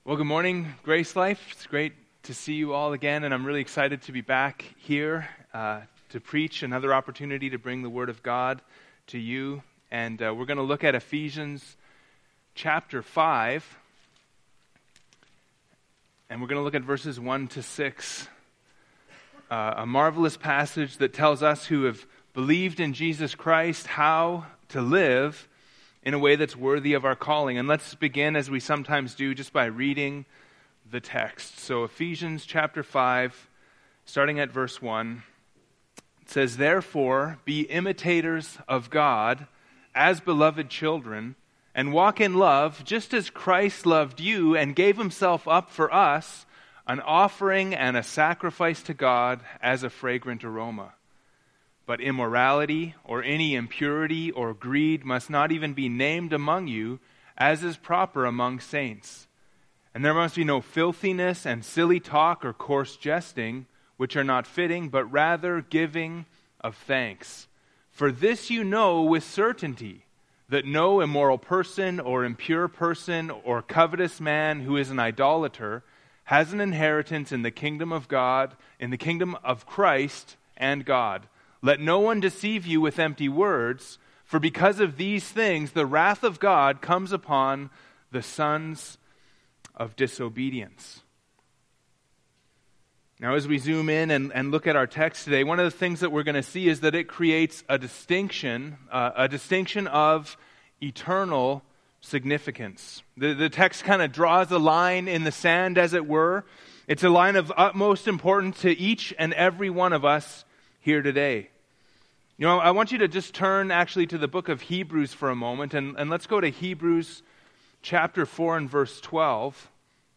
Well, good morning, Grace Life. It's great to see you all again, and I'm really excited to be back here to preach, another opportunity to bring the Word of God to you. And we're going to look at Ephesians chapter 5, and we're going to look at verses 1 to 6. A marvelous passage that tells us who have believed in Jesus Christ how to live in a way that's worthy of our calling. And let's begin, as we sometimes do, just by reading the text. So Ephesians chapter 5, starting at verse 1, it says, "Therefore be imitators of God as beloved children, and walk in love, just as Christ loved you and gave himself up for us, an offering and a sacrifice to God as a fragrant aroma. But immorality or any impurity or greed must not even be named among you, as is proper among saints. And there must be no filthiness and silly talk or coarse jesting, which are not fitting, but rather giving of thanks. For this you know with certainty, that no immoral person or impure person or covetous man who is an idolater has an inheritance in the kingdom of God, in the kingdom of Christ and God. Let no one deceive you with empty words, for because of these things the wrath of God comes upon the sons of disobedience." Now, as we zoom in and look at our text today, one of the things that we're going to see is that it creates a distinction of eternal significance. The text kind of draws a line in the sand, as it were. It's a line of utmost importance to each and every one of us here today. You know, I want you to just turn actually to the book of Hebrews for a moment, and let's go to Hebrews chapter 4 and verse 12,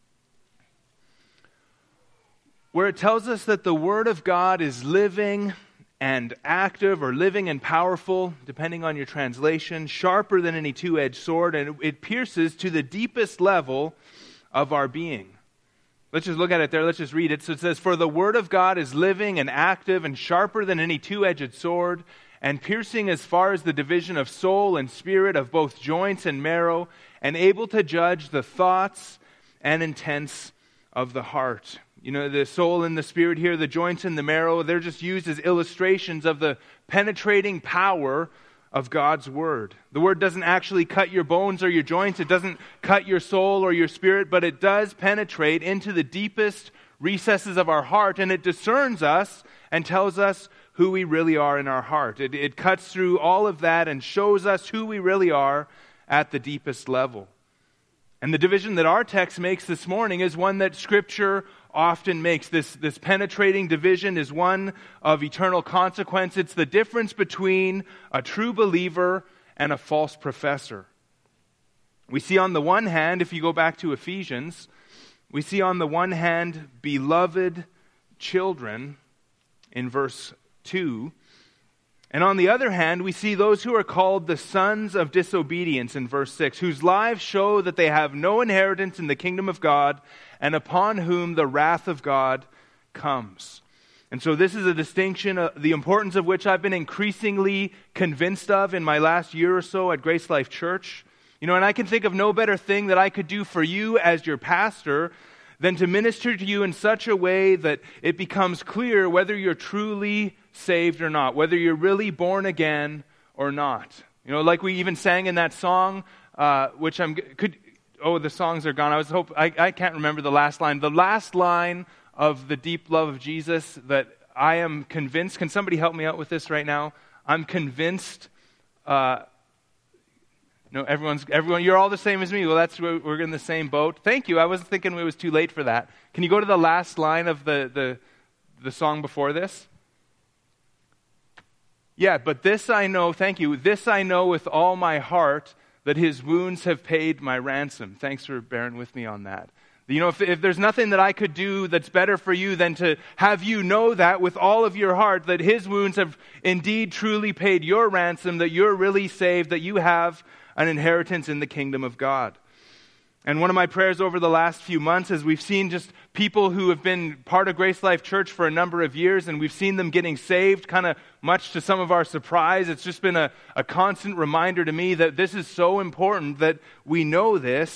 where it tells us that the Word of God is living and active, or living and powerful, depending on your translation, sharper than any two-edged sword, and it pierces to the deepest level of our being. Let's just look at it there. Let's just read it. So it says, "For the word of God is living and active and sharper than any two-edged sword, and piercing as far as the division of soul and spirit, of both joints and marrow, and able to judge the thoughts and intents of the heart." You know, the soul and the spirit here, the joints and the marrow, they're just used as illustrations of the penetrating power of God's Word. The Word doesn't actually cut your bones or your joints. It doesn't cut your soul or your spirit, but it does penetrate into the deepest recesses of our heart, and it discerns us and tells us who we really are in our heart. It cuts through all of that and shows us who we really are at the deepest level. And the division that our text makes this morning is one that Scripture often makes. This penetrating division is one of eternal consequence. It's the difference between a true believer and a false professor. We see on the one hand, if you go back to Ephesians, we see on the one hand, beloved children in verse 2. And on the other hand, we see those who are called the sons of disobedience in verse 6, whose lives show that they have no inheritance in the kingdom of God, and upon whom the wrath of God comes. And so this is a distinction, the importance of which I've been increasingly convinced of in my last year or so at Grace Life Church. You know, and I can think of no better thing that I could do for you as your pastor than to minister to you in such a way that it becomes clear whether you're truly saved or not, whether you're really born again or not. You know, like we even sang in that song, the songs are gone. I can't remember the last line. The last line of the deep love of Jesus that I am convinced. Can somebody help me out with this right now? I'm convinced. No, everyone. You're all the same as me. Well, we're in the same boat. Thank you. I wasn't thinking it was too late for that. Can you go to the last line of the song before this? Yeah, but this I know, thank you, this I know with all my heart, that his wounds have paid my ransom. Thanks for bearing with me on that. You know, if there's nothing that I could do that's better for you than to have you know that with all of your heart, that his wounds have indeed truly paid your ransom, that you're really saved, that you have an inheritance in the kingdom of God. And one of my prayers over the last few months is we've seen just people who have been part of Grace Life Church for a number of years, and we've seen them getting saved, kind of much to some of our surprise. It's just been a constant reminder to me that this is so important that we know this,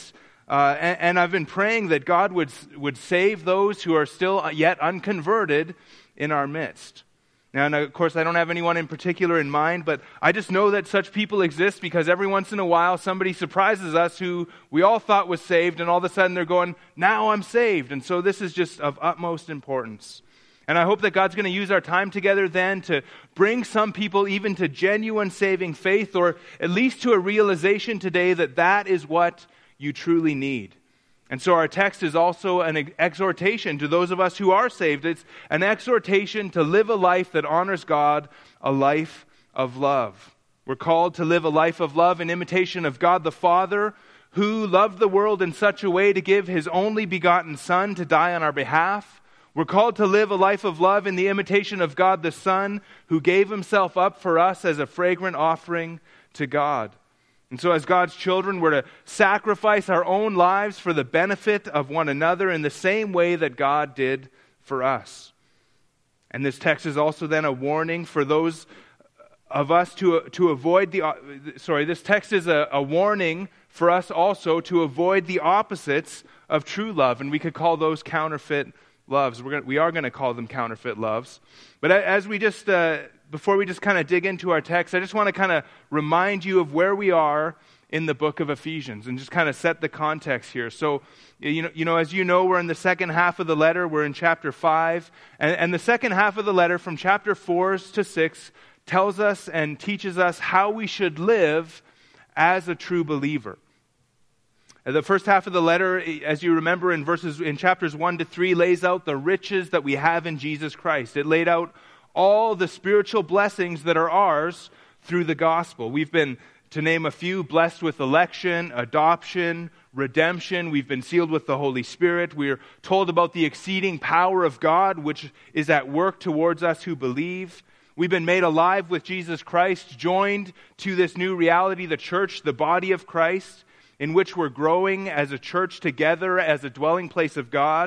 And I've been praying that God would save those who are still yet unconverted in our midst. Now, and of course, I don't have anyone in particular in mind, but I just know that such people exist because every once in a while somebody surprises us who we all thought was saved, and all of a sudden they're going, now I'm saved. And so this is just of utmost importance. And I hope that God's going to use our time together then to bring some people even to genuine saving faith, or at least to a realization today that that is what you truly need. And so our text is also an exhortation to those of us who are saved. It's an exhortation to live a life that honors God, a life of love. We're called to live a life of love in imitation of God the Father, who loved the world in such a way to give His only begotten Son to die on our behalf. We're called to live a life of love in the imitation of God the Son, who gave Himself up for us as a fragrant offering to God. And so as God's children, we're to sacrifice our own lives for the benefit of one another in the same way that God did for us. And this text is also then a warning for those of us to avoid this text is a warning for us also to avoid the opposites of true love. And we could call those counterfeit loves. We are going to call them counterfeit loves. But as we just... before we just kind of dig into our text, I just want to kind of remind you of where we are in the book of Ephesians and just kind of set the context here. So, as you know, we're in the second half of the letter. We're in chapter 5. And the second half of the letter from chapter 4 to 6 tells us and teaches us how we should live as a true believer. The first half of the letter, as you remember in chapters 1 to 3, lays out the riches that we have in Jesus Christ. It laid out all the spiritual blessings that are ours through the gospel. We've been, to name a few, blessed with election, adoption, redemption. We've been sealed with the Holy Spirit. We're told about the exceeding power of God, which is at work towards us who believe. We've been made alive with Jesus Christ, joined to this new reality, the church, the body of Christ, in which we're growing as a church together as a dwelling place of God.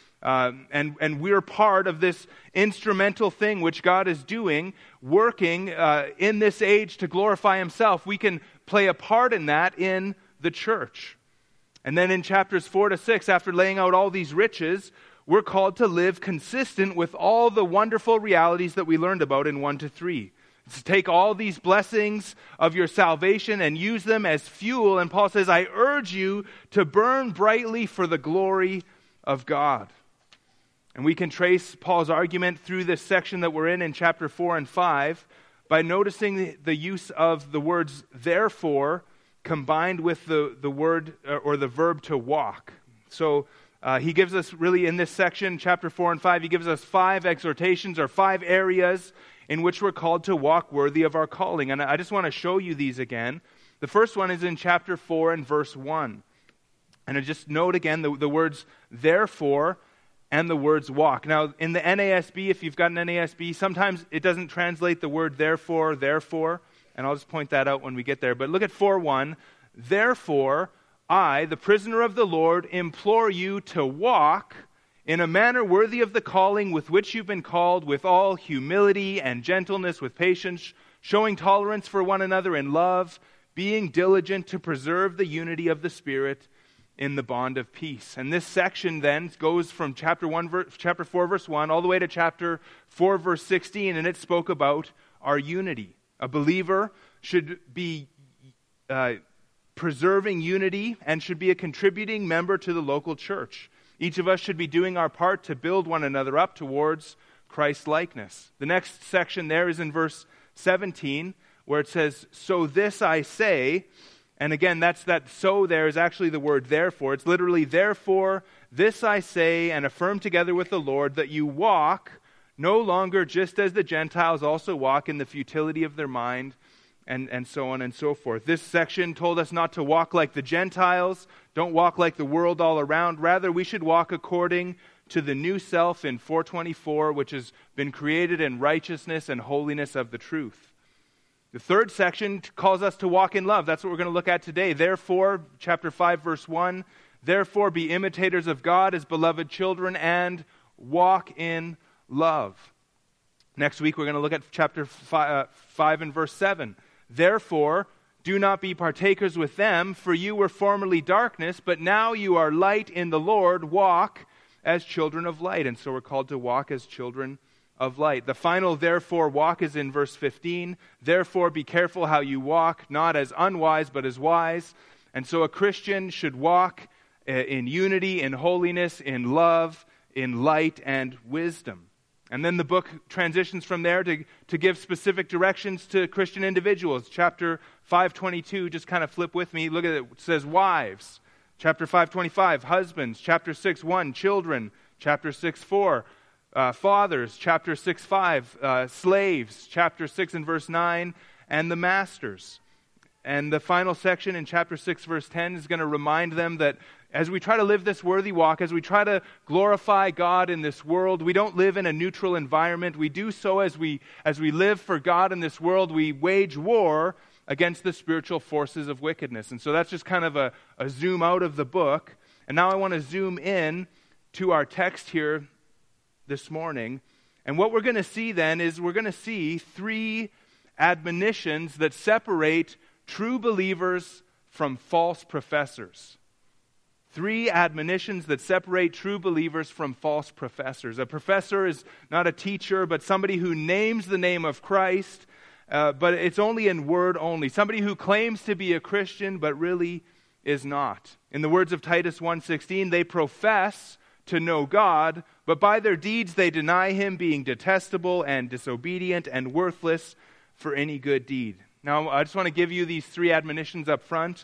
And we're part of this instrumental thing which God is doing, working in this age to glorify Himself. We can play a part in that in the church. And then in chapters 4 to 6, after laying out all these riches, we're called to live consistent with all the wonderful realities that we learned about in 1 to 3. To take all these blessings of your salvation and use them as fuel. And Paul says, I urge you to burn brightly for the glory of God. And we can trace Paul's argument through this section that we're in chapter 4 and 5 by noticing the use of the words therefore combined with the word or the verb to walk. So he gives us really in this section, chapter 4 and 5, he gives us 5 exhortations or 5 areas in which we're called to walk worthy of our calling. And I just want to show you these again. The first one is in chapter 4 and verse 1. And I just note again the words therefore and the words walk. Now, in the NASB, if you've got an NASB, sometimes it doesn't translate the word therefore, and I'll just point that out when we get there. But look at 4:1. Therefore, I, the prisoner of the Lord, implore you to walk in a manner worthy of the calling with which you've been called, with all humility and gentleness, with patience, showing tolerance for one another in love, being diligent to preserve the unity of the Spirit in the bond of peace. And this section then goes from chapter 4 verse 1 all the way to chapter 4 verse 16, and it spoke about our unity. A believer should be preserving unity and should be a contributing member to the local church. Each of us should be doing our part to build one another up towards Christ's likeness. The next section there is in verse 17, where it says, so this I say. And again, that so there is actually the word therefore. It's literally, therefore, this I say and affirm together with the Lord, that you walk no longer just as the Gentiles also walk in the futility of their mind, and so on and so forth. This section told us not to walk like the Gentiles, don't walk like the world all around. Rather, we should walk according to the new self in 4:24, which has been created in righteousness and holiness of the truth. The third section calls us to walk in love. That's what we're going to look at today. Therefore, chapter 5, verse 1, therefore be imitators of God as beloved children and walk in love. Next week, we're going to look at chapter 5 and verse 7. Therefore, Do not be partakers with them, for you were formerly darkness, but now you are light in the Lord. Walk as children of light. And so we're called to walk as children of light. The final therefore walk is in verse 15. Therefore be careful how you walk, not as unwise, but as wise. And so a Christian should walk in unity, in holiness, in love, in light, and wisdom. And then the book transitions from there to give specific directions to Christian individuals. Chapter 5:22, just kind of flip with me. Look at it. It says wives. Chapter 5:25, husbands. Chapter 6:1, children. Chapter 6:4, fathers. Chapter 6:5, slaves. Chapter 6 and verse 9, and the masters. And the final section in chapter 6, verse 10 is going to remind them that as we try to live this worthy walk, as we try to glorify God in this world, we don't live in a neutral environment. We do so as we live for God in this world, we wage war against the spiritual forces of wickedness. And so that's just kind of a zoom out of the book. And now I want to zoom in to our text here this morning. And what we're going to see then is we're going to see three admonitions that separate true believers from false professors. Three admonitions that separate true believers from false professors. A professor is not a teacher, but somebody who names the name of Christ, but it's only in word only. Somebody who claims to be a Christian, but really is not. In the words of Titus 1:16, they profess to know God, but by their deeds they deny Him, being detestable and disobedient and worthless for any good deed. Now, I just want to give you these three admonitions up front.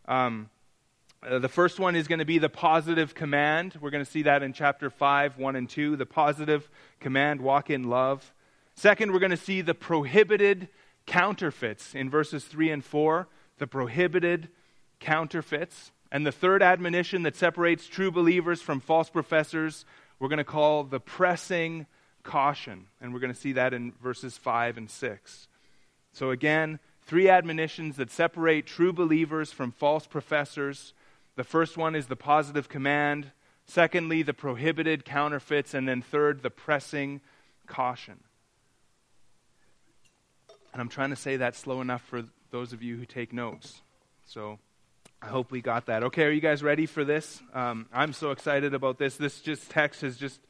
The first one is going to be the positive command. We're going to see that in chapter 5, 1 and 2. The positive command, walk in love. Second, we're going to see the prohibited counterfeits in verses 3 and 4. The prohibited counterfeits. And the third admonition that separates true believers from false professors, we're going to call the pressing caution. And we're going to see that in verses 5 and 6. So again, three admonitions that separate true believers from false professors. The first one is the positive command. Secondly, the prohibited counterfeits. And then third, the pressing caution. And I'm trying to say that slow enough for those of you who take notes. So I hope we got that. Okay, are you guys ready for this? I'm so excited about this. This text has just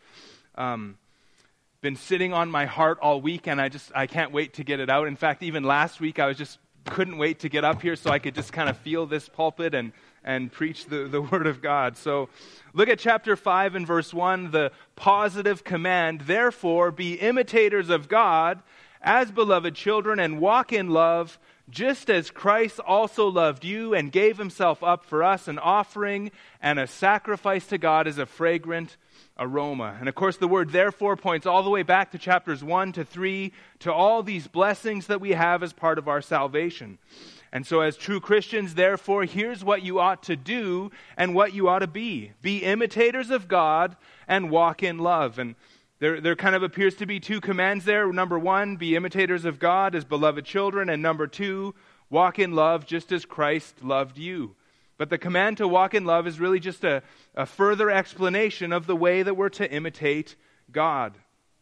been sitting on my heart all week, and I can't wait to get it out. In fact, even last week I couldn't wait to get up here so I could just kind of feel this pulpit and preach the Word of God. So look at chapter 5 and verse 1, the positive command. Therefore, be imitators of God as beloved children and walk in love, just as Christ also loved you and gave Himself up for us, an offering and a sacrifice to God as a fragrant aroma. And of course, the word therefore points all the way back to chapters 1 to 3, to all these blessings that we have as part of our salvation. And so as true Christians, therefore, here's what you ought to do and what you ought to be. Be imitators of God and walk in love. And there kind of appears to be two commands there. Number one, be imitators of God as beloved children. And number two, walk in love just as Christ loved you. But the command to walk in love is really just a further explanation of the way that we're to imitate God.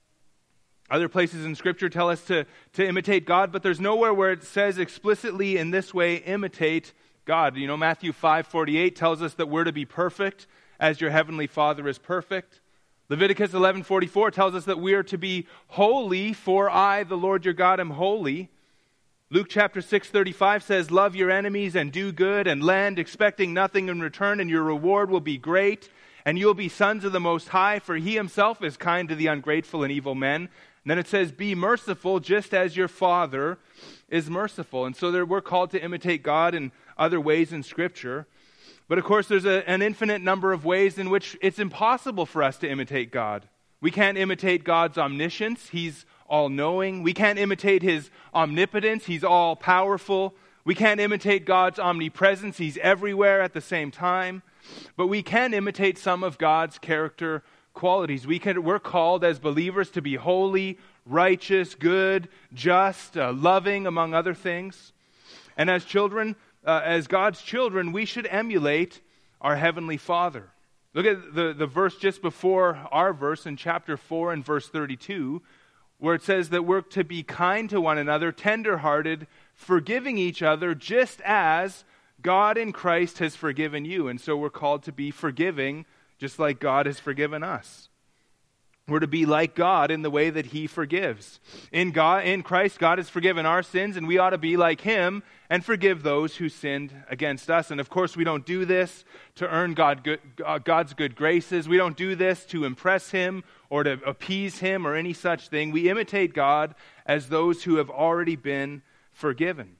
Other places in Scripture tell us to imitate God, but there's nowhere where it says explicitly in this way, imitate God. You know, Matthew 5:48 tells us that we're to be perfect as your heavenly Father is perfect. Leviticus 11:44 tells us that we are to be holy, for I, the Lord your God, am holy. Luke chapter 6:35 says, love your enemies and do good and lend, expecting nothing in return, and your reward will be great, and you'll be sons of the Most High, for He Himself is kind to the ungrateful and evil men. And then it says, be merciful just as your Father is merciful. And so we're called to imitate God in other ways in Scripture. But of course, there's an infinite number of ways in which it's impossible for us to imitate God. We can't imitate God's omniscience. He's all-knowing. We can't imitate His omnipotence. He's all-powerful. We can't imitate God's omnipresence. He's everywhere at the same time. But we can imitate some of God's character qualities. We're called as believers to be holy, righteous, good, just, loving, among other things. And as children, as God's children, we should emulate our Heavenly Father. Look at the verse just before our verse in chapter 4 and verse 32, where it says that we're to be kind to one another, tender-hearted, forgiving each other just as God in Christ has forgiven you. And so we're called to be forgiving just like God has forgiven us. We're to be like God in the way that he forgives. In Christ, God has forgiven our sins, and we ought to be like him and forgive those who sinned against us. And of course, we don't do this to earn God's good graces. We don't do this to impress him or to appease him or any such thing. We imitate God as those who have already been forgiven.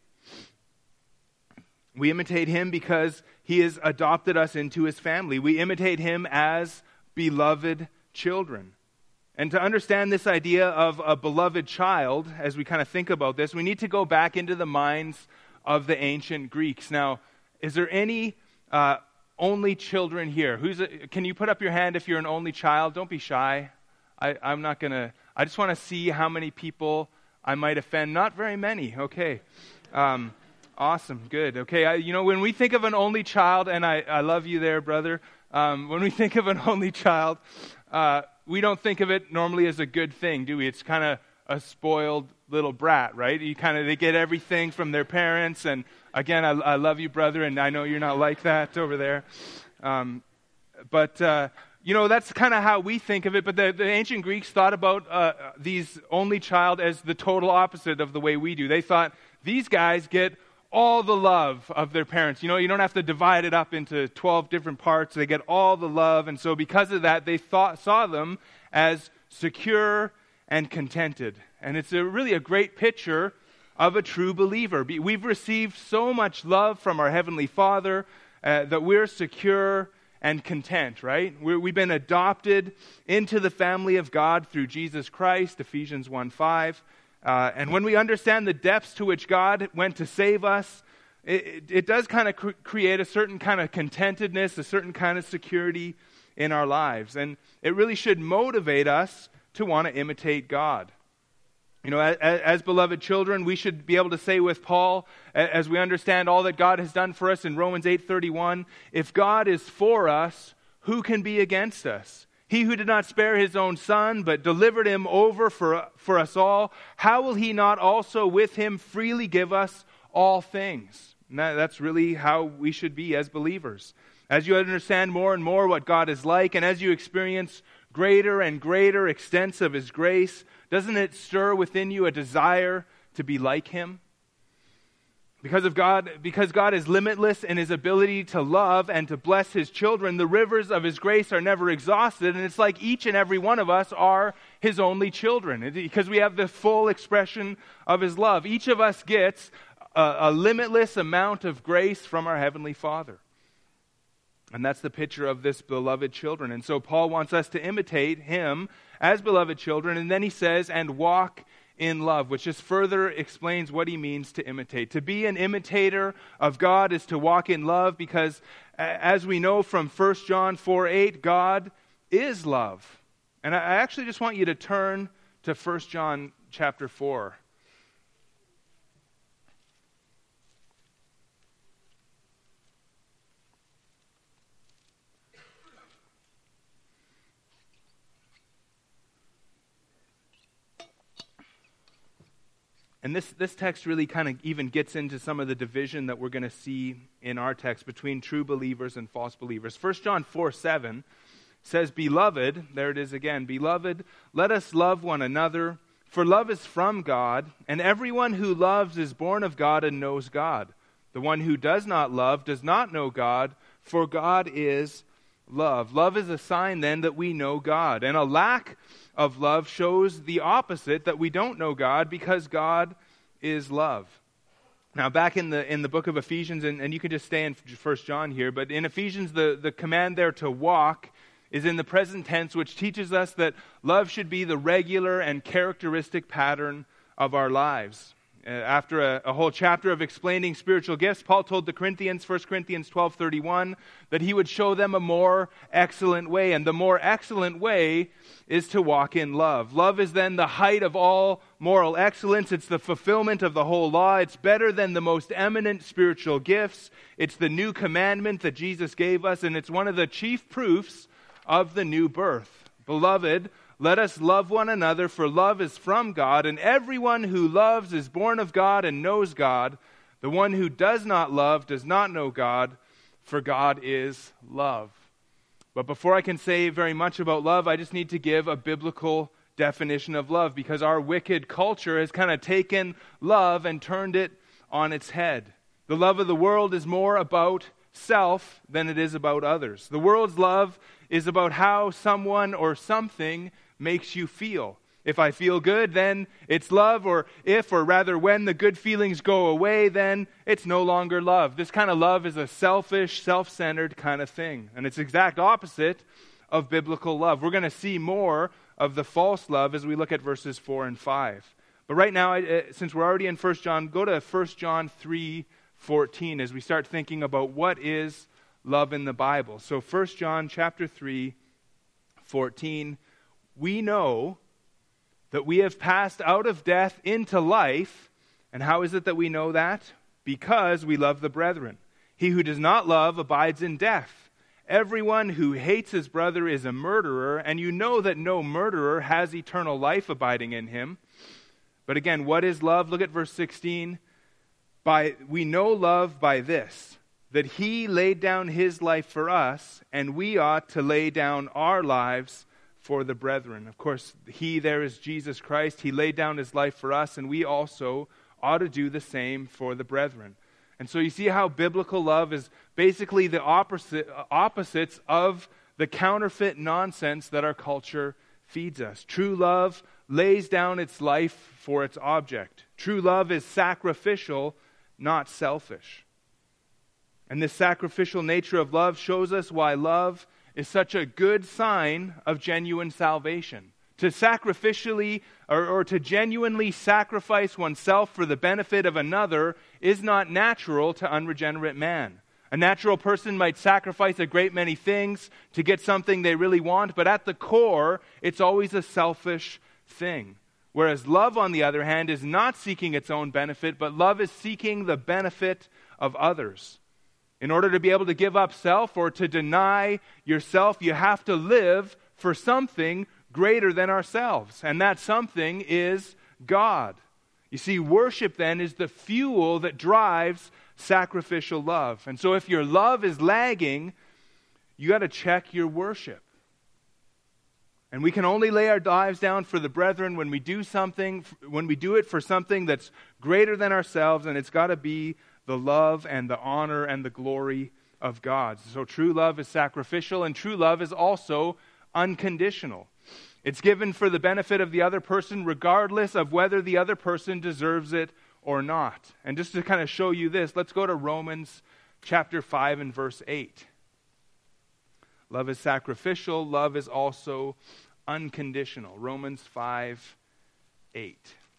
We imitate him because he has adopted us into his family. We imitate him as beloved children. And to understand this idea of a beloved child, as we kind of think about this, we need to go back into the minds of the ancient Greeks. Now, is there any only children here? Can you put up your hand if you're an only child? Don't be shy. I just want to see how many people I might offend. Not very many. Okay. Awesome. Good. Okay. When we think of an only child, and I love you there, brother. When we think of an only child, we don't think of it normally as a good thing, do we? It's kind of a spoiled little brat, right? They get everything from their parents. And again, I love you, brother, and I know you're not like that over there. But that's kind of how we think of it. But the ancient Greeks thought about these only child as the total opposite of the way we do. They thought these guys get all the love of their parents. You don't have to divide it up into 12 different parts. They get all the love. And so because of that, they saw them as secure and contented. And it's really a great picture of a true believer. We've received so much love from our Heavenly Father that we're secure and content, right? We've been adopted into the family of God through Jesus Christ, Ephesians 1:5. And when we understand the depths to which God went to save us, it does kind of create a certain kind of contentedness, a certain kind of security in our lives. And it really should motivate us to want to imitate God. As beloved children, we should be able to say with Paul, as we understand all that God has done for us in Romans 8:31, if God is for us, who can be against us? He who did not spare his own son, but delivered him over for us all, how will he not also with him freely give us all things? And that's really how we should be as believers. As you understand more and more what God is like, and as you experience greater and greater extents of his grace, doesn't it stir within you a desire to be like him? Because God is limitless in his ability to love and to bless his children, the rivers of his grace are never exhausted, and it's like each and every one of us are his only children, because we have the full expression of his love. Each of us gets a limitless amount of grace from our Heavenly Father. And that's the picture of this beloved children. And so Paul wants us to imitate him as beloved children, and then he says, and walk in love, which just further explains what he means to imitate. To be an imitator of God is to walk in love, because as we know from 1 John 4:8, God is love. And I actually just want you to turn to 1 John chapter 4. And this text really kind of even gets into some of the division that we're going to see in our text between true believers and false believers. 1 John 4:7 says, Beloved, there it is again, Beloved, let us love one another, for love is from God, and everyone who loves is born of God and knows God. The one who does not love does not know God, for God is love. Love is a sign then that we know God, and a lack of love shows the opposite, that we don't know God, because God is love. Now, back in the book of Ephesians, and you can just stay in 1 John here, but in Ephesians, the command there to walk is in the present tense, which teaches us that love should be the regular and characteristic pattern of our lives. After a whole chapter of explaining spiritual gifts, Paul told the Corinthians, 1 Corinthians 12:31, that he would show them a more excellent way. And the more excellent way is to walk in love. Love is then the height of all moral excellence. It's the fulfillment of the whole law. It's better than the most eminent spiritual gifts. It's the new commandment that Jesus gave us, and it's one of the chief proofs of the new birth. Beloved, let us love one another, for love is from God, and everyone who loves is born of God and knows God. The one who does not love does not know God, for God is love." But before I can say very much about love, I just need to give a biblical definition of love, because our wicked culture has kind of taken love and turned it on its head. The love of the world is more about self than it is about others. The world's love is about how someone or something makes you feel. If I feel good, then it's love, or when the good feelings go away, then it's no longer love. This kind of love is a selfish, self-centered kind of thing. And it's the exact opposite of biblical love. We're going to see more of the false love as we look at verses 4 and 5. But right now, since we're already in 1 John, go to 1 John 3:14 as we start thinking about what is love in the Bible. So 1 John chapter 3:14, we know that we have passed out of death into life. And how is it that we know that? Because we love the brethren. He who does not love abides in death. Everyone who hates his brother is a murderer, and you know that no murderer has eternal life abiding in him. But again, what is love? Look at verse 16. We know love by this, that he laid down his life for us, and we ought to lay down our lives for the brethren. Of course, he there is Jesus Christ. He laid down his life for us, and we also ought to do the same for the brethren. And so you see how biblical love is basically the opposites of the counterfeit nonsense that our culture feeds us. True love lays down its life for its object. True love is sacrificial, not selfish. And this sacrificial nature of love shows us why love is such a good sign of genuine salvation. To sacrificially or to genuinely sacrifice oneself for the benefit of another is not natural to unregenerate man. A natural person might sacrifice a great many things to get something they really want, but at the core, it's always a selfish thing. Whereas love, on the other hand, is not seeking its own benefit, but love is seeking the benefit of others. In order to be able to give up self or to deny yourself, you have to live for something greater than ourselves. And that something is God. You see, worship then is the fuel that drives sacrificial love. And so if your love is lagging, you got to check your worship. And we can only lay our lives down for the brethren when we do it for something that's greater than ourselves, and it's got to be the love and the honor and the glory of God. So true love is sacrificial, and true love is also unconditional. It's given for the benefit of the other person, regardless of whether the other person deserves it or not. And just to kind of show you this, let's go to Romans chapter 5 and verse 8. Love is sacrificial. Love is also unconditional. Romans 5:8.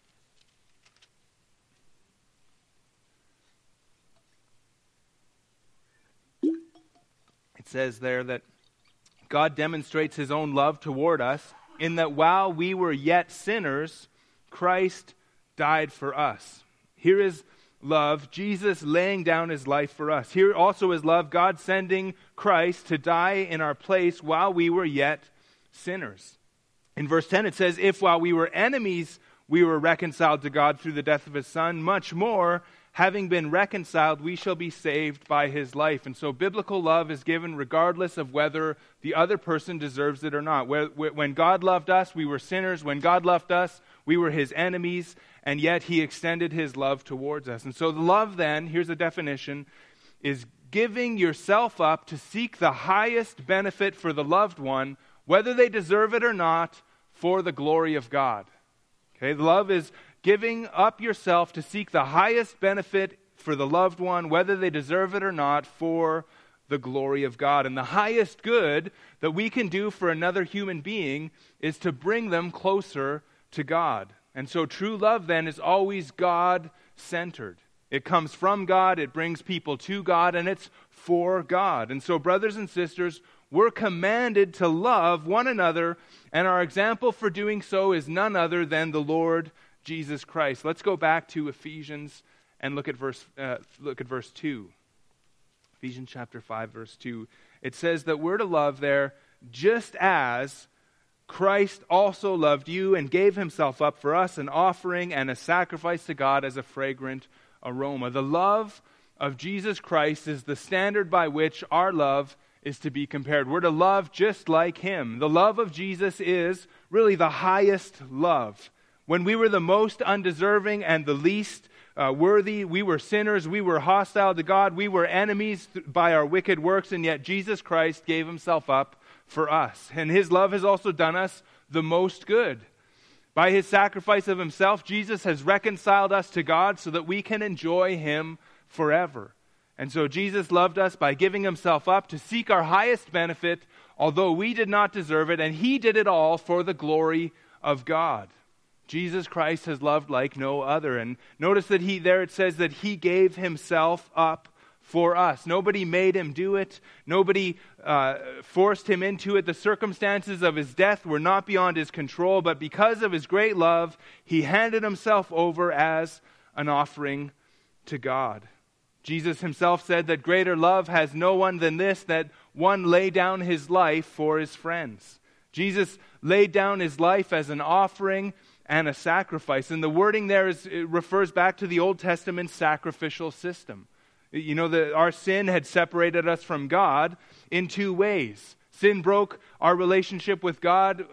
It says there that God demonstrates his own love toward us in that while we were yet sinners, Christ died for us. Here is love, Jesus laying down his life for us. Here also is love, God sending Christ to die in our place while we were yet sinners. In verse 10 it says, if while we were enemies we were reconciled to God through the death of his Son, much more, having been reconciled, we shall be saved by his life. And so biblical love is given regardless of whether the other person deserves it or not. When God loved us, we were sinners. When God loved us, we were his enemies, and yet he extended his love towards us. And so the love then, here's a definition, is giving yourself up to seek the highest benefit for the loved one, whether they deserve it or not, for the glory of God. Okay, love is giving up yourself to seek the highest benefit for the loved one, whether they deserve it or not, for the glory of God. And the highest good that we can do for another human being is to bring them closer to God. And so true love then is always God-centered. It comes from God, it brings people to God, and it's for God. And so brothers and sisters, we're commanded to love one another, and our example for doing so is none other than the Lord Jesus Christ. Let's go back to Ephesians and look at verse 2. Ephesians chapter 5, verse 2. It says that we're to love there just as Christ also loved you and gave himself up for us, an offering and a sacrifice to God as a fragrant aroma. The love of Jesus Christ is the standard by which our love is to be compared. We're to love just like him. The love of Jesus is really the highest love. When we were the most undeserving and the least worthy, we were sinners, we were hostile to God, we were enemies by our wicked works, and yet Jesus Christ gave himself up for us. And his love has also done us the most good. By his sacrifice of himself, Jesus has reconciled us to God so that we can enjoy him forever. And so Jesus loved us by giving himself up to seek our highest benefit, although we did not deserve it, and he did it all for the glory of God. Jesus Christ has loved like no other. And notice that it says that he gave himself up for us. Nobody made him do it. Nobody forced him into it. The circumstances of his death were not beyond his control, but because of his great love, he handed himself over as an offering to God. Jesus himself said that greater love has no one than this, that one lay down his life for his friends. Jesus laid down his life as an offering and a sacrifice. And the wording there it refers back to the Old Testament sacrificial system. You know, that our sin had separated us from God in two ways. Sin broke our relationship with God,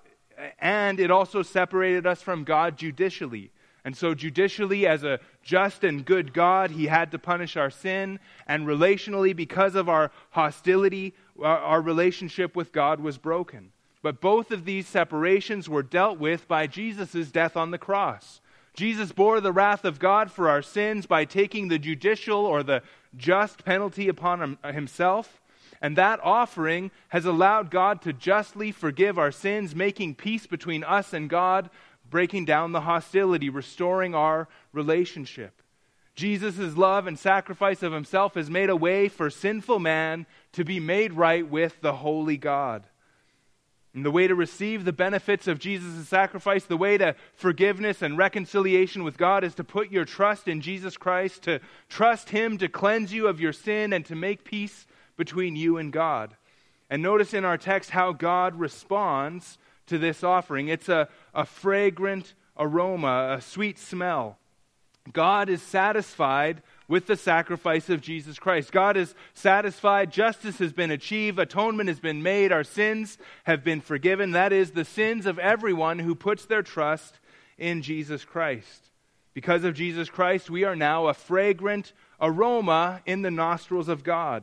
and it also separated us from God judicially. And so judicially, as a just and good God, he had to punish our sin. And relationally, because of our hostility, our relationship with God was broken. But both of these separations were dealt with by Jesus' death on the cross. Jesus bore the wrath of God for our sins by taking the judicial or the just penalty upon himself. And that offering has allowed God to justly forgive our sins, making peace between us and God, breaking down the hostility, restoring our relationship. Jesus' love and sacrifice of himself has made a way for sinful man to be made right with the holy God. And the way to receive the benefits of Jesus' sacrifice, the way to forgiveness and reconciliation with God is to put your trust in Jesus Christ, to trust him to cleanse you of your sin and to make peace between you and God. And notice in our text how God responds to this offering. It's a fragrant aroma, a sweet smell. God is satisfied with the sacrifice of Jesus Christ. God is satisfied. Justice has been achieved. Atonement has been made. Our sins have been forgiven. That is, the sins of everyone who puts their trust in Jesus Christ. Because of Jesus Christ, we are now a fragrant aroma in the nostrils of God.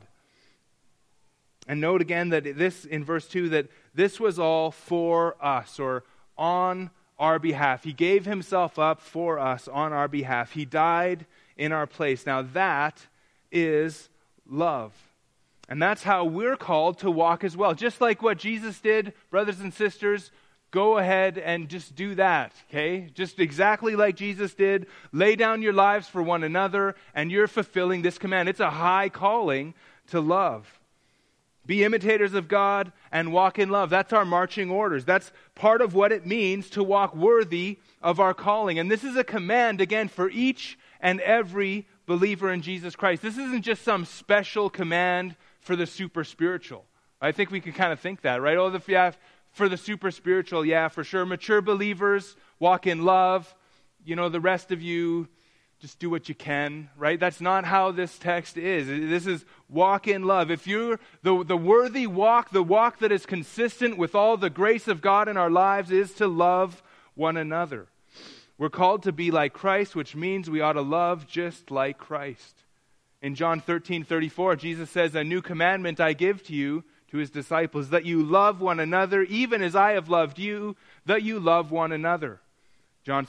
And note again that this, in verse 2, that this was all for us, or on our behalf. He gave himself up for us on our behalf. He died in our place. Now that is love. And that's how we're called to walk as well. Just like what Jesus did, brothers and sisters, go ahead and just do that, okay? Just exactly like Jesus did. Lay down your lives for one another, and you're fulfilling this command. It's a high calling to love. Be imitators of God and walk in love. That's our marching orders. That's part of what it means to walk worthy of our calling. And this is a command, again, for each and every believer in Jesus Christ. This isn't just some special command for the super spiritual. I think we could kind of think that, right? For the super spiritual, yeah, for sure. Mature believers, walk in love. You know, the rest of you, just do what you can, right? That's not how this text is. This is walk in love. If you're the worthy walk, the walk that is consistent with all the grace of God in our lives, is to love one another. We're called to be like Christ, which means we ought to love just like Christ. In John 13:34, Jesus says, "A new commandment I give to you," to his disciples, "that you love one another, even as I have loved you, that you love one another." John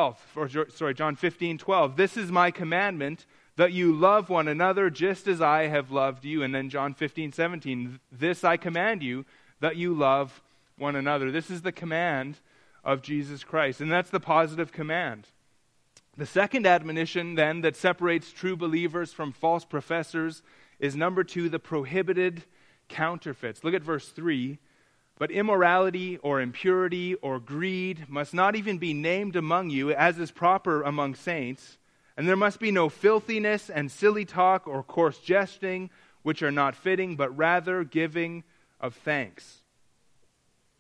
15:12, "This is my commandment, that you love one another just as I have loved you." And then John 15:17, "This I command you, that you love one another." This is the command of Jesus Christ, and that's the positive command. The second admonition, then, that separates true believers from false professors is number 2, the prohibited counterfeits. Look at verse 3. "But immorality or impurity or greed must not even be named among you, as is proper among saints. And there must be no filthiness and silly talk or coarse jesting, which are not fitting, but rather giving of thanks."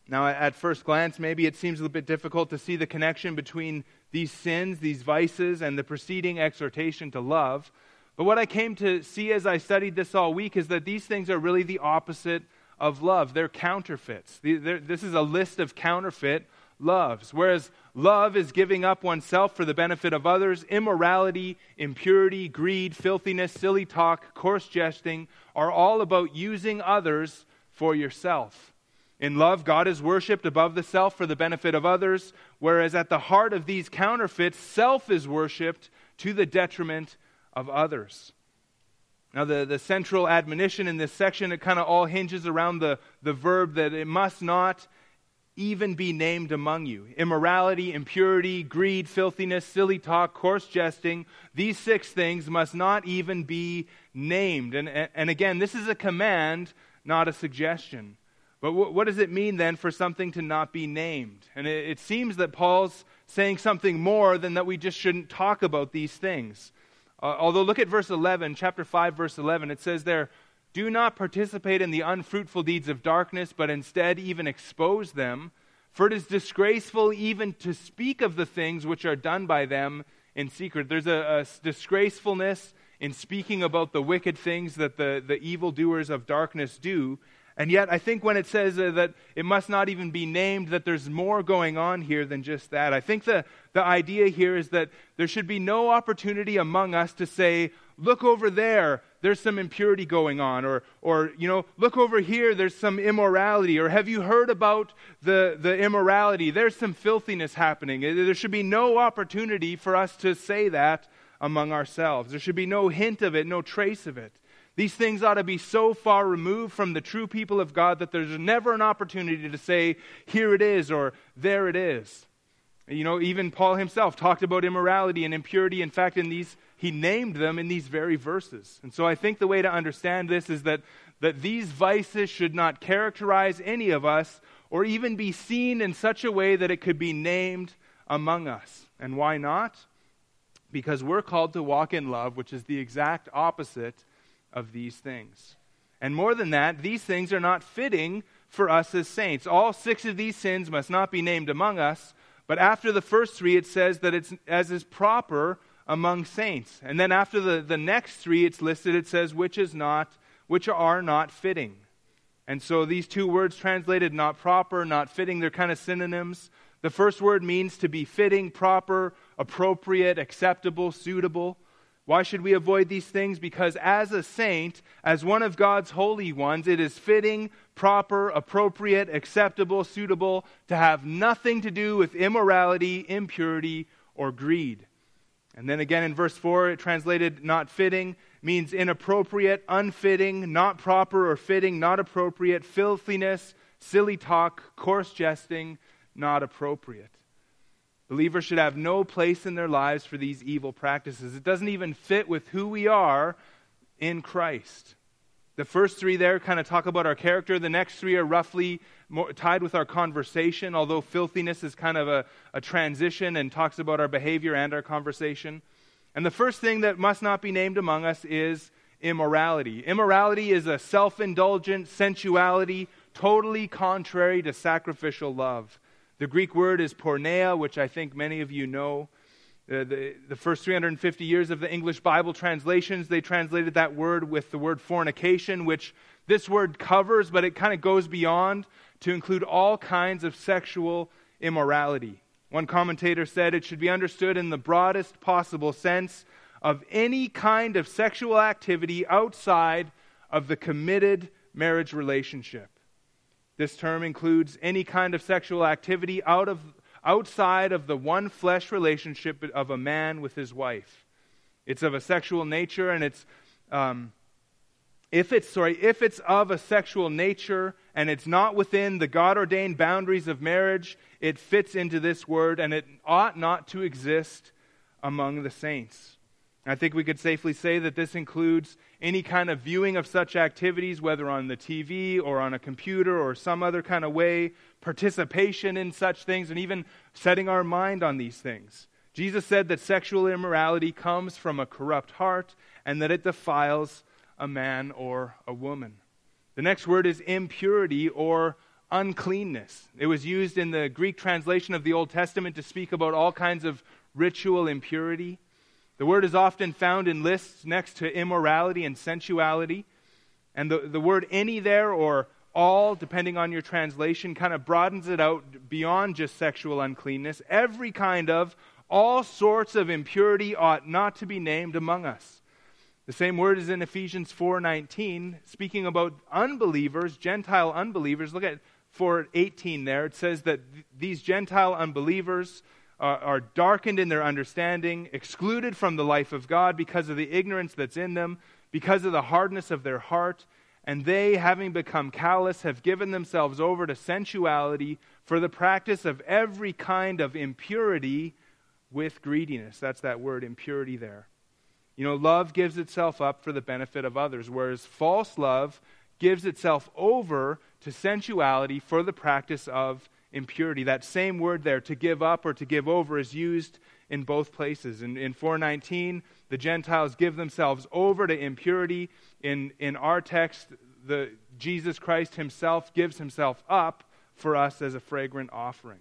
Now, at first glance, maybe it seems a little bit difficult to see the connection between these sins, these vices, and the preceding exhortation to love. But what I came to see as I studied this all week is that these things are really the opposite of love. They're counterfeits. This is a list of counterfeit loves. Whereas love is giving up oneself for the benefit of others, immorality, impurity, greed, filthiness, silly talk, coarse jesting are all about using others for yourself. In love, God is worshipped above the self for the benefit of others, whereas at the heart of these counterfeits, self is worshipped to the detriment of others. Now, the central admonition in this section, it kind of all hinges around the verb that it must not even be named among you. Immorality, impurity, greed, filthiness, silly talk, coarse jesting, these 6 things must not even be named. And again, this is a command, not a suggestion. But what does it mean then for something to not be named? And it seems that Paul's saying something more than that we just shouldn't talk about these things. Although look at verse 11, chapter 5, verse 11. It says there, "Do not participate in the unfruitful deeds of darkness, but instead even expose them. For it is disgraceful even to speak of the things which are done by them in secret." There's a disgracefulness in speaking about the wicked things that the evildoers of darkness do. And yet, I think when it says that it must not even be named, that there's more going on here than just that. I think the idea here is that there should be no opportunity among us to say, look over there, there's some impurity going on, or look over here, there's some immorality, or have you heard about the immorality? There's some filthiness happening. There should be no opportunity for us to say that among ourselves. There should be no hint of it, no trace of it. These things ought to be so far removed from the true people of God that there's never an opportunity to say, here it is, or there it is. Even Paul himself talked about immorality and impurity. In fact, he named them in these very verses. And so I think the way to understand this is that these vices should not characterize any of us or even be seen in such a way that it could be named among us. And why not? Because we're called to walk in love, which is the exact opposite of these things. And more than that, these things are not fitting for us as saints. All 6 of these sins must not be named among us, but after the first 3, it says that it's as is proper among saints. And then after the next 3, it's listed, it says, which are not fitting. And so these 2 words translated not proper, not fitting, they're kind of synonyms. The first word means to be fitting, proper, appropriate, acceptable, suitable. Why should we avoid these things? Because as a saint, as one of God's holy ones, it is fitting, proper, appropriate, acceptable, suitable to have nothing to do with immorality, impurity, or greed. And then again in verse 4, it translated not fitting, means inappropriate, unfitting, not proper or fitting, not appropriate, filthiness, silly talk, coarse jesting, not appropriate. Believers should have no place in their lives for these evil practices. It doesn't even fit with who we are in Christ. The first 3 there kind of talk about our character. The next 3 are roughly tied with our conversation, although filthiness is kind of a transition and talks about our behavior and our conversation. And the first thing that must not be named among us is immorality. Immorality is a self-indulgent sensuality, totally contrary to sacrificial love. The Greek word is porneia, which I think many of you know. The first 350 years of the English Bible translations, they translated that word with the word fornication, which this word covers, but it kind of goes beyond to include all kinds of sexual immorality. One commentator said it should be understood in the broadest possible sense of any kind of sexual activity outside of the committed marriage relationship. This term includes any kind of sexual activity outside of the one flesh relationship of a man with his wife. It's of a sexual nature, and if it's of a sexual nature and it's not within the God-ordained boundaries of marriage, it fits into this word, and it ought not to exist among the saints. I think we could safely say that this includes any kind of viewing of such activities, whether on the TV or on a computer or some other kind of way, participation in such things, and even setting our mind on these things. Jesus said that sexual immorality comes from a corrupt heart and that it defiles a man or a woman. The next word is impurity or uncleanness. It was used in the Greek translation of the Old Testament to speak about all kinds of ritual impurity. The word is often found in lists next to immorality and sensuality. And the word any there, or all, depending on your translation, kind of broadens it out beyond just sexual uncleanness. Every kind of, all sorts of impurity ought not to be named among us. The same word is in Ephesians 4:19, speaking about unbelievers, Gentile unbelievers. Look at 4:18 there. It says that these Gentile unbelievers are darkened in their understanding, excluded from the life of God because of the ignorance that's in them, because of the hardness of their heart. And they, having become callous, have given themselves over to sensuality for the practice of every kind of impurity with greediness. That's that word, impurity there. You know, love gives itself up for the benefit of others, whereas false love gives itself over to sensuality for the practice of impurity. That same word there, to give up or to give over, is used in both places. In 4:19, the Gentiles give themselves over to impurity. In our text, Jesus Christ himself gives himself up for us as a fragrant offering.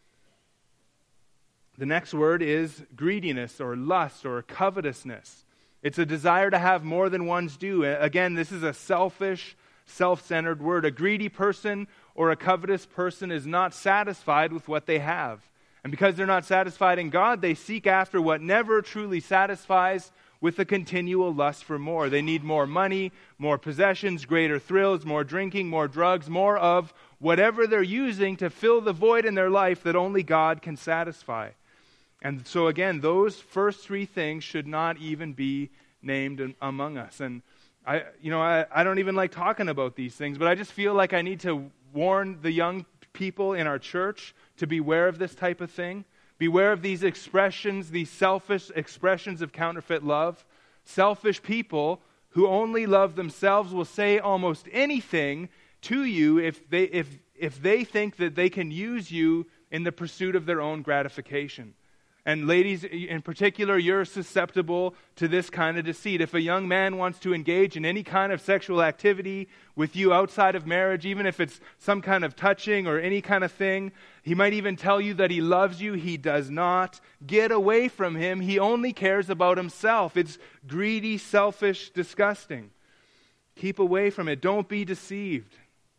The next word is greediness or lust or covetousness. It's a desire to have more than one's due. Again, this is a selfish, self-centered word. A greedy person or a covetous person is not satisfied with what they have. And because they're not satisfied in God, they seek after what never truly satisfies with a continual lust for more. They need more money, more possessions, greater thrills, more drinking, more drugs, more of whatever they're using to fill the void in their life that only God can satisfy. And so again, those first three things should not even be named among us. And I don't even like talking about these things, but I just feel like I need to warn the young people in our church to beware of this type of thing. Beware of these expressions, these selfish expressions of counterfeit love. Selfish people who only love themselves will say almost anything to you if they think that they can use you in the pursuit of their own gratification. And ladies, in particular, you're susceptible to this kind of deceit. If a young man wants to engage in any kind of sexual activity with you outside of marriage, even if it's some kind of touching or any kind of thing, he might even tell you that he loves you. He does not. Get away from him. He only cares about himself. It's greedy, selfish, disgusting. Keep away from it. Don't be deceived.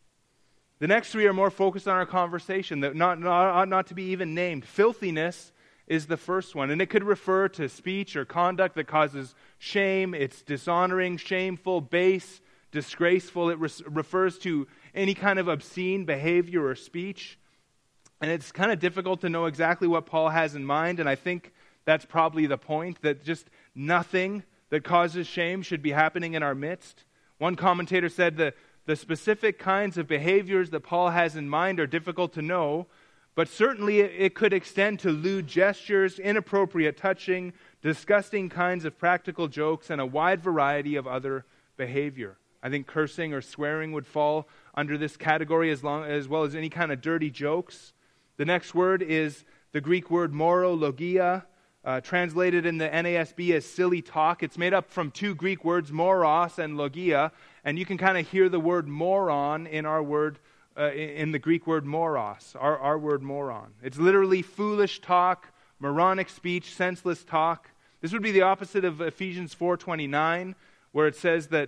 The next three are more focused on our conversation, that not to be even named. Filthiness is the first one, and it could refer to speech or conduct that causes shame. It's dishonoring, shameful, base, disgraceful. It refers to any kind of obscene behavior or speech. And it's kind of difficult to know exactly what Paul has in mind, and I think that's probably the point, that just nothing that causes shame should be happening in our midst. One commentator said that the specific kinds of behaviors that Paul has in mind are difficult to know, but certainly it could extend to lewd gestures, inappropriate touching, disgusting kinds of practical jokes, and a wide variety of other behavior. I think cursing or swearing would fall under this category as well as any kind of dirty jokes. The next word is the Greek word morologia, translated in the NASB as silly talk. It's made up from two Greek words, moros and logia, and you can kind of hear the word moron in our word in the Greek word moros, our word moron. It's literally foolish talk, moronic speech, senseless talk. This would be the opposite of Ephesians 4:29, where it says that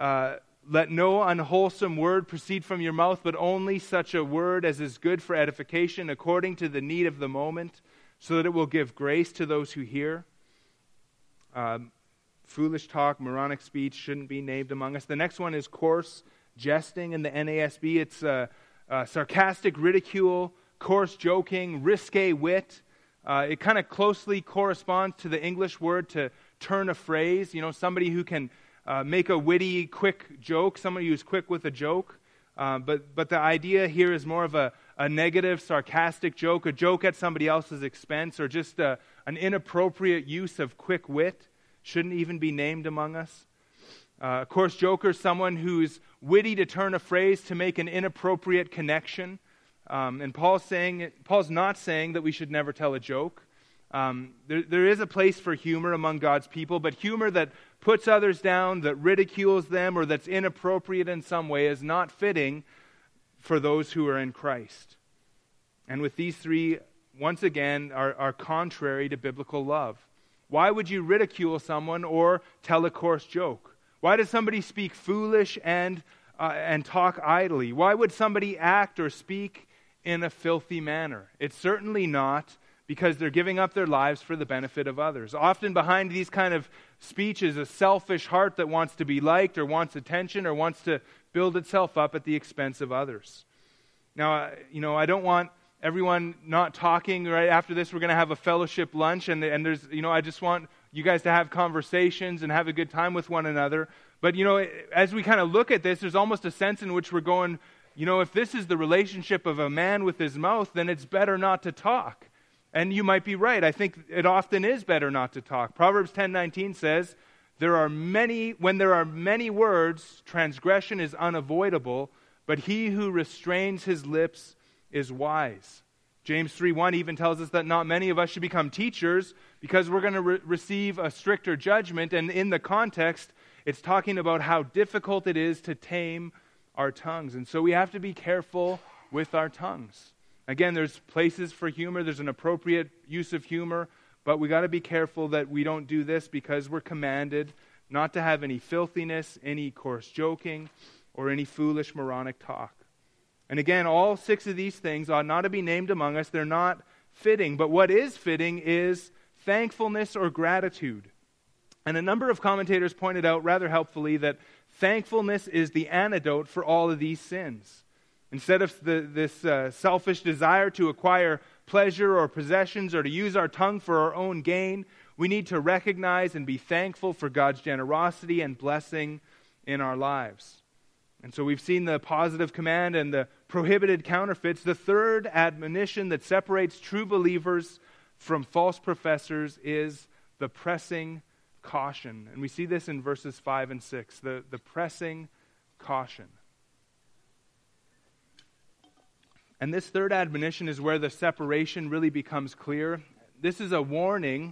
let no unwholesome word proceed from your mouth, but only such a word as is good for edification according to the need of the moment, so that it will give grace to those who hear. Foolish talk, moronic speech shouldn't be named among us. The next one is coarse jesting in the NASB. It's sarcastic ridicule, coarse joking, risque wit. It kind of closely corresponds to the English word to turn a phrase. You know, somebody who can make a witty, quick joke, somebody who's quick with a joke. But the idea here is more of a negative, sarcastic joke, a joke at somebody else's expense, or just an inappropriate use of quick wit. Shouldn't even be named among us. Of course, joker, someone who's witty to turn a phrase to make an inappropriate connection. And Paul's not saying that we should never tell a joke. There is a place for humor among God's people, but humor that puts others down, that ridicules them, or that's inappropriate in some way is not fitting for those who are in Christ. And with these three, once again, are contrary to biblical love. Why would you ridicule someone or tell a coarse joke? Why does somebody speak foolish and talk idly? Why would somebody act or speak in a filthy manner? It's certainly not because they're giving up their lives for the benefit of others. Often behind these kind of speech is a selfish heart that wants to be liked or wants attention or wants to build itself up at the expense of others. Now, I don't want everyone not talking. Right after this, we're going to have a fellowship lunch, and there's, I just want you guys to have conversations and have a good time with one another. But, as we kind of look at this, there's almost a sense in which we're going, if this is the relationship of a man with his mouth, then it's better not to talk. And you might be right. I think it often is better not to talk. Proverbs 10:19 says, when there are many words, transgression is unavoidable, but he who restrains his lips is wise. James 3:1 even tells us that not many of us should become teachers because we're going to receive a stricter judgment. And in the context, it's talking about how difficult it is to tame our tongues. And so we have to be careful with our tongues. Again, there's places for humor. There's an appropriate use of humor. But we got to be careful that we don't do this because we're commanded not to have any filthiness, any coarse joking, or any foolish moronic talk. And again, all 6 of these things ought not to be named among us. They're not fitting. But what is fitting is thankfulness or gratitude. And a number of commentators pointed out rather helpfully that thankfulness is the antidote for all of these sins. Instead of this selfish desire to acquire pleasure or possessions or to use our tongue for our own gain, we need to recognize and be thankful for God's generosity and blessing in our lives. And so we've seen the positive command and the prohibited counterfeits. The third admonition that separates true believers from false professors is the pressing caution. And we see this in verses 5 and 6, the pressing caution. And this third admonition is where the separation really becomes clear. This is a warning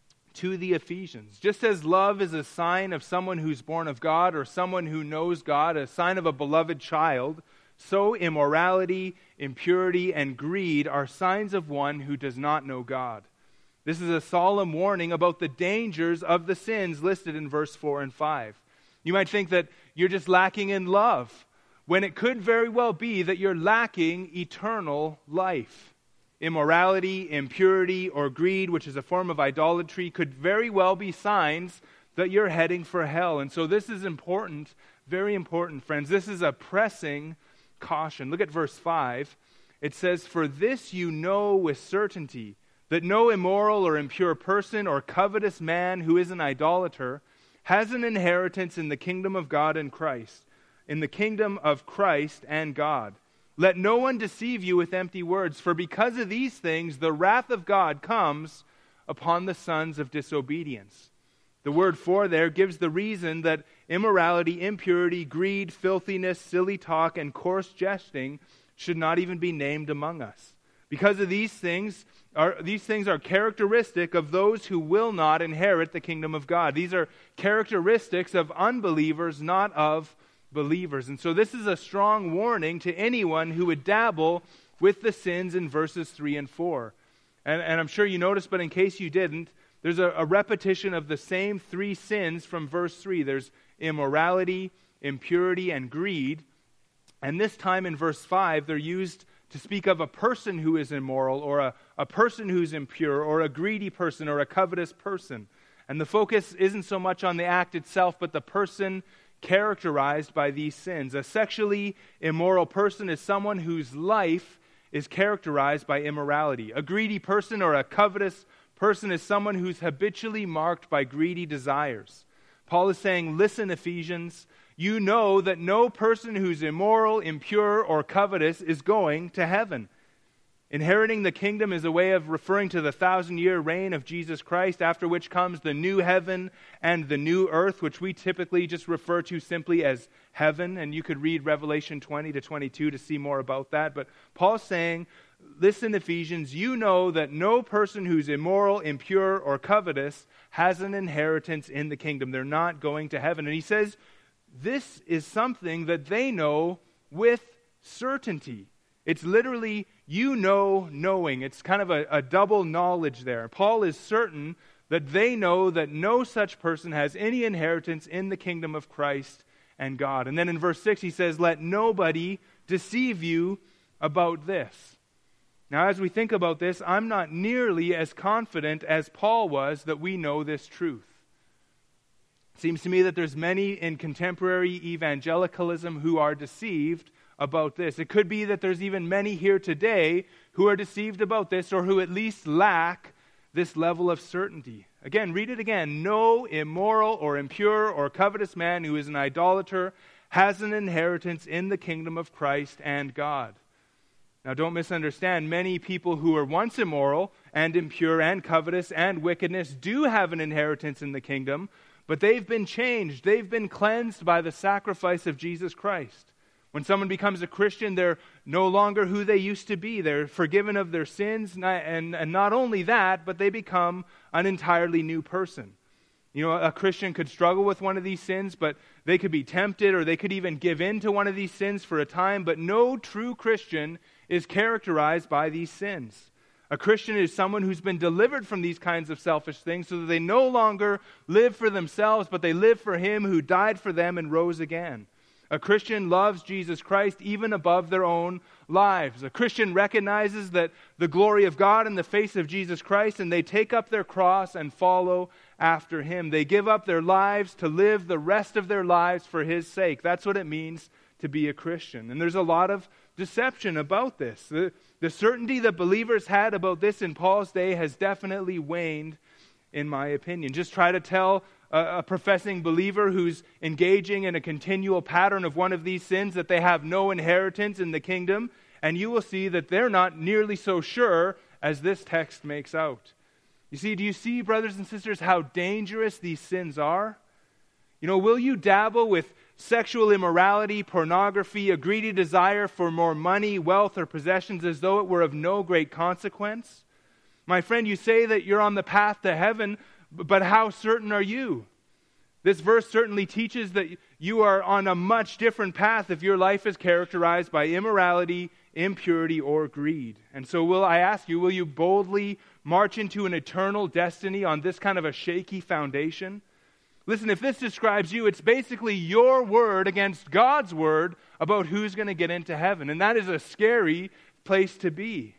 to the Ephesians. Just as love is a sign of someone who's born of God or someone who knows God, a sign of a beloved child, so immorality, impurity, and greed are signs of one who does not know God. This is a solemn warning about the dangers of the sins listed in verse 4 and 5. You might think that you're just lacking in love, when it could very well be that you're lacking eternal life. Immorality, impurity, or greed, which is a form of idolatry, could very well be signs that you're heading for hell. And so this is important, very important, friends. This is a pressing caution. Look at verse 5. It says, "For this you know with certainty, that no immoral or impure person or covetous man who is an idolater has an inheritance in the kingdom of God and Christ, in the kingdom of Christ and God. Let no one deceive you with empty words, for because of these things the wrath of God comes upon the sons of disobedience." The word "for" there gives the reason that immorality, impurity, greed, filthiness, silly talk, and coarse jesting should not even be named among us. Because of these things are characteristic of those who will not inherit the kingdom of God. These are characteristics of unbelievers, not of believers. And so this is a strong warning to anyone who would dabble with the sins in verses 3 and 4. And I'm sure you noticed, but in case you didn't, there's a repetition of the same 3 sins from verse 3. There's immorality, impurity, and greed. And this time in verse 5, they're used to speak of a person who is immoral, or a person who's impure, or a greedy person, or a covetous person. And the focus isn't so much on the act itself, but the person characterized by these sins. A sexually immoral person is someone whose life is characterized by immorality. A greedy person or a covetous person is someone who's habitually marked by greedy desires. Paul is saying, listen, Ephesians, you know that no person who's immoral, impure, or covetous is going to heaven. Inheriting the kingdom is a way of referring to the 1,000-year reign of Jesus Christ, after which comes the new heaven and the new earth, which we typically just refer to simply as heaven. And you could read Revelation 20 to 22 to see more about that. But Paul's saying, listen, Ephesians, you know that no person who's immoral, impure, or covetous has an inheritance in the kingdom. They're not going to heaven. And he says, this is something that they know with certainty. It's literally knowing. It's kind of a double knowledge there. Paul is certain that they know that no such person has any inheritance in the kingdom of Christ and God. And then in verse 6 he says, let nobody deceive you about this. Now as we think about this, I'm not nearly as confident as Paul was that we know this truth. It seems to me that there's many in contemporary evangelicalism who are deceived about this. It could be that there's even many here today who are deceived about this, or who at least lack this level of certainty. Again, read it again. No immoral or impure or covetous man who is an idolater has an inheritance in the kingdom of Christ and God. Now don't misunderstand. Many people who were once immoral and impure and covetous and wickedness do have an inheritance in the kingdom, but they've been changed. They've been cleansed by the sacrifice of Jesus Christ. When someone becomes a Christian, they're no longer who they used to be. They're forgiven of their sins, and not only that, but they become an entirely new person. You know, a Christian could struggle with one of these sins, but they could be tempted, or they could even give in to one of these sins for a time, but no true Christian is characterized by these sins. A Christian is someone who's been delivered from these kinds of selfish things so that they no longer live for themselves, but they live for Him who died for them and rose again. A Christian loves Jesus Christ even above their own lives. A Christian recognizes that the glory of God in the face of Jesus Christ, and they take up their cross and follow after Him. They give up their lives to live the rest of their lives for His sake. That's what it means to be a Christian. And there's a lot of deception about this. The certainty that believers had about this in Paul's day has definitely waned, in my opinion. Just try to tell a professing believer who's engaging in a continual pattern of one of these sins that they have no inheritance in the kingdom, and you will see that they're not nearly so sure as this text makes out. Do you see, brothers and sisters, how dangerous these sins are? You know, will you dabble with sexual immorality, pornography, a greedy desire for more money, wealth, or possessions as though it were of no great consequence? My friend, you say that you're on the path to heaven, but how certain are you? This verse certainly teaches that you are on a much different path if your life is characterized by immorality, impurity, or greed. And so I ask you, will you boldly march into an eternal destiny on this kind of a shaky foundation? Listen, if this describes you, it's basically your word against God's word about who's going to get into heaven. And that is a scary place to be.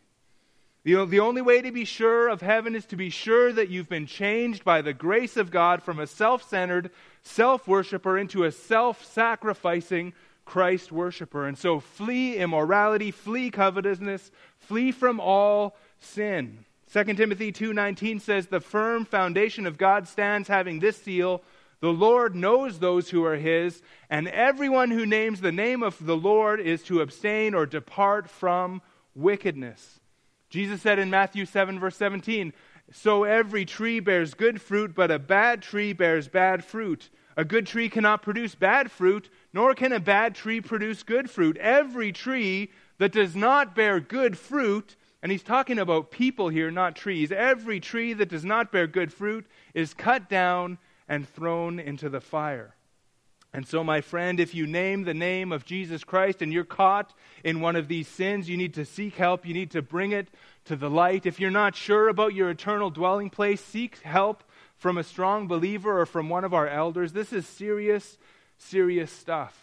The only way to be sure of heaven is to be sure that you've been changed by the grace of God from a self-centered self-worshiper into a self-sacrificing Christ worshiper. And so flee immorality, flee covetousness, flee from all sin. 2 Timothy 2:19 says, the firm foundation of God stands having this seal, the Lord knows those who are His, and everyone who names the name of the Lord is to abstain or depart from wickedness. Jesus said in Matthew 7, verse 17, so every tree bears good fruit, but a bad tree bears bad fruit. A good tree cannot produce bad fruit, nor can a bad tree produce good fruit. Every tree that does not bear good fruit, and he's talking about people here, not trees. Every tree that does not bear good fruit is cut down and thrown into the fire. And so, my friend, if you name the name of Jesus Christ and you're caught in one of these sins, you need to seek help. You need to bring it to the light. If you're not sure about your eternal dwelling place, seek help from a strong believer or from one of our elders. This is serious, serious stuff.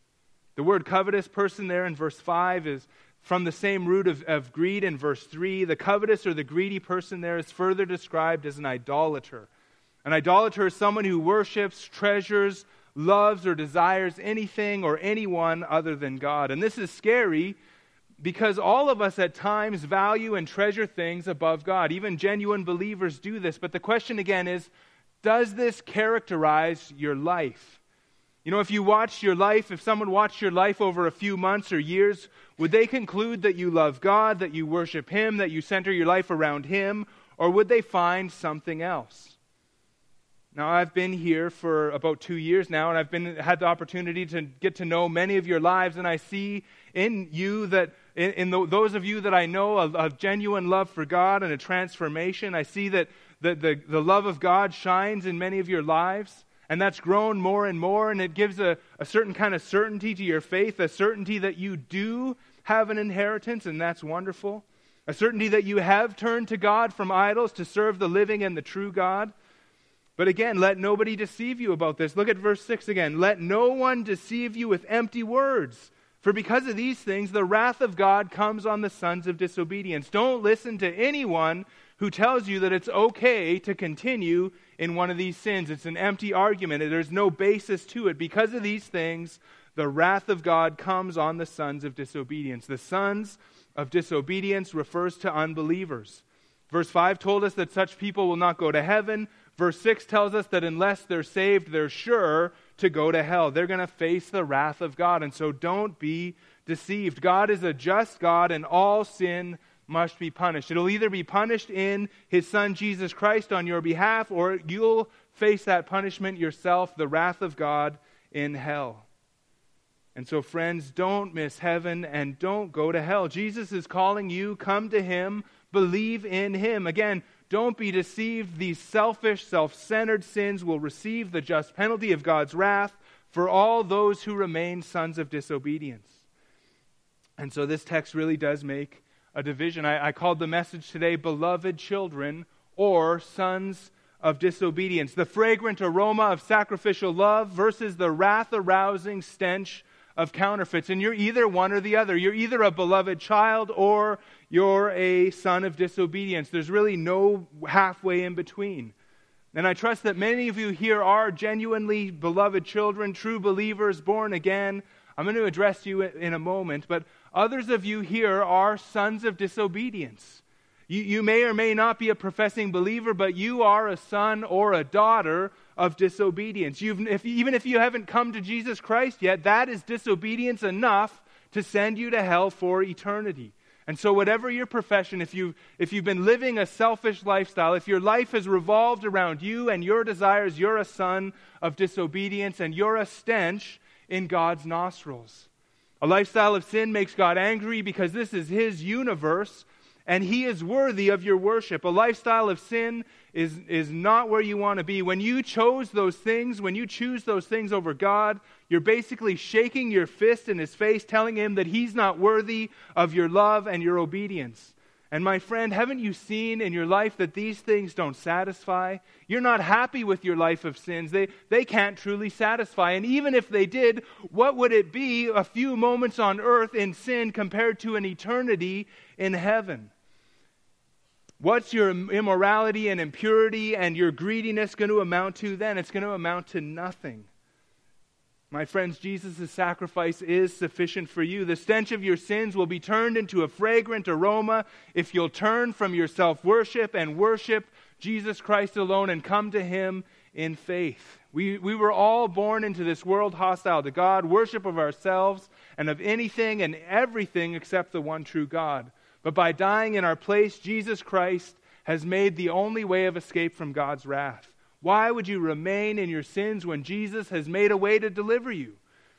The word covetous person there in verse 5 is from the same root of greed in verse 3. The covetous or the greedy person there is further described as an idolater. An idolater is someone who worships, treasures, loves, or desires anything or anyone other than God. And this is scary because all of us at times value and treasure things above God. Even genuine believers do this. But the question again is, does this characterize your life? You know, if someone watched your life over a few months or years, would they conclude that you love God, that you worship Him, that you center your life around Him, or would they find something else? Now, I've been here for about 2 years now, and I've had the opportunity to get to know many of your lives, and I see in you that, those of you that I know, a genuine love for God and a transformation. I see that the love of God shines in many of your lives. And that's grown more and more, and it gives a certain kind of certainty to your faith, a certainty that you do have an inheritance, and that's wonderful. A certainty that you have turned to God from idols to serve the living and the true God. But again, let nobody deceive you about this. Look at verse 6 again. Let no one deceive you with empty words. For because of these things, the wrath of God comes on the sons of disobedience. Don't listen to anyone who tells you that it's okay to continue in one of these sins. It's an empty argument. There's no basis to it. Because of these things, the wrath of God comes on the sons of disobedience. The sons of disobedience refers to unbelievers. Verse 5 told us that such people will not go to heaven. Verse 6 tells us that unless they're saved, they're sure to go to hell. They're going to face the wrath of God. And so don't be deceived. God is a just God, and all sin must be punished. It'll either be punished in His Son Jesus Christ on your behalf, or you'll face that punishment yourself, the wrath of God in hell. And so, friends, don't miss heaven and don't go to hell. Jesus is calling you, come to Him, believe in Him. Again, don't be deceived. These selfish, self-centered sins will receive the just penalty of God's wrath for all those who remain sons of disobedience. And so this text really does make a division. I called the message today, Beloved Children, or Sons of Disobedience. The fragrant aroma of sacrificial love versus the wrath-arousing stench of counterfeits. And you're either one or the other. You're either a beloved child or you're a son of disobedience. There's really no halfway in between. And I trust that many of you here are genuinely beloved children, true believers, born again. I'm going to address you in a moment, but others of you here are sons of disobedience. You may or may not be a professing believer, but you are a son or a daughter of disobedience. Even if you haven't come to Jesus Christ yet, that is disobedience enough to send you to hell for eternity. And so whatever your profession, if you've been living a selfish lifestyle, if your life has revolved around you and your desires, you're a son of disobedience and you're a stench in God's nostrils. A lifestyle of sin makes God angry because this is His universe and He is worthy of your worship. A lifestyle of sin is not where you want to be. When you choose those things over God, you're basically shaking your fist in His face, telling Him that He's not worthy of your love and your obedience. And my friend, haven't you seen in your life that these things don't satisfy? You're not happy with your life of sins. They can't truly satisfy. And even if they did, what would it be a few moments on earth in sin compared to an eternity in heaven? What's your immorality and impurity and your greediness going to amount to then? It's going to amount to nothing. My friends, Jesus' sacrifice is sufficient for you. The stench of your sins will be turned into a fragrant aroma if you'll turn from your self-worship and worship Jesus Christ alone and come to Him in faith. We were all born into this world hostile to God, worship of ourselves and of anything and everything except the one true God. But by dying in our place, Jesus Christ has made the only way of escape from God's wrath. Why would you remain in your sins when Jesus has made a way to deliver you?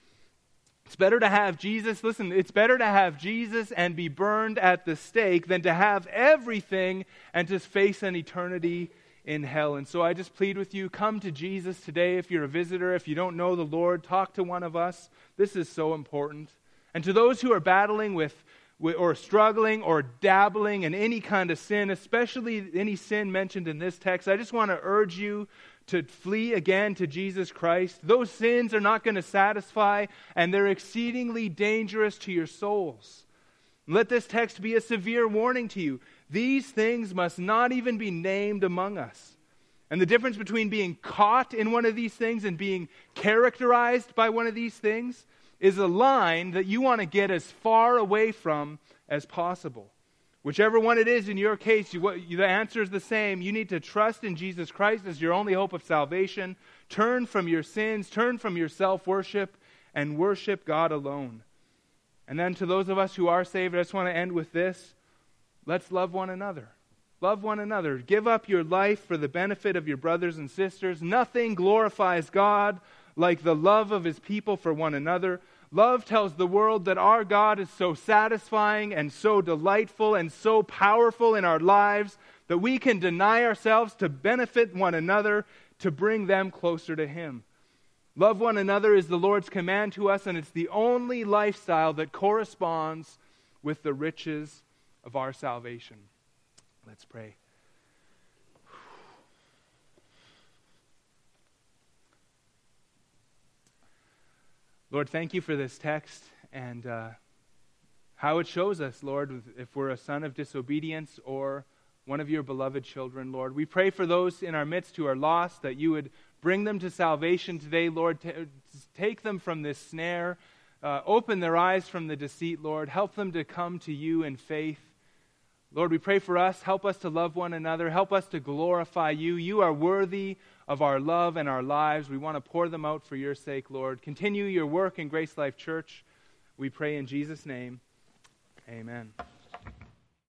It's better to have Jesus, listen, it's better to have Jesus and be burned at the stake than to have everything and to face an eternity in hell. And so I just plead with you, come to Jesus today if you're a visitor. If you don't know the Lord, talk to one of us. This is so important. And to those who are battling with or struggling or dabbling in any kind of sin, especially any sin mentioned in this text, I just want to urge you to flee again to Jesus Christ. Those sins are not going to satisfy, and they're exceedingly dangerous to your souls. Let this text be a severe warning to you. These things must not even be named among us. And the difference between being caught in one of these things and being characterized by one of these things is a line that you want to get as far away from as possible. Whichever one it is in your case, the answer is the same. You need to trust in Jesus Christ as your only hope of salvation. Turn from your sins, turn from your self-worship, and worship God alone. And then to those of us who are saved, I just want to end with this. Let's love one another. Love one another. Give up your life for the benefit of your brothers and sisters. Nothing glorifies God like the love of His people for one another. Love tells the world that our God is so satisfying and so delightful and so powerful in our lives that we can deny ourselves to benefit one another, to bring them closer to Him. Love one another is the Lord's command to us, and it's the only lifestyle that corresponds with the riches of our salvation. Let's pray. Lord, thank you for this text and how it shows us, Lord, if we're a son of disobedience or one of your beloved children, Lord. We pray for those in our midst who are lost, that you would bring them to salvation today, Lord. Take them from this snare. Open their eyes from the deceit, Lord. Help them to come to you in faith. Lord, we pray for us. Help us to love one another. Help us to glorify you. You are worthy of our love and our lives. We want to pour them out for your sake, Lord. Continue your work in Grace Life Church. We pray in Jesus' name. Amen.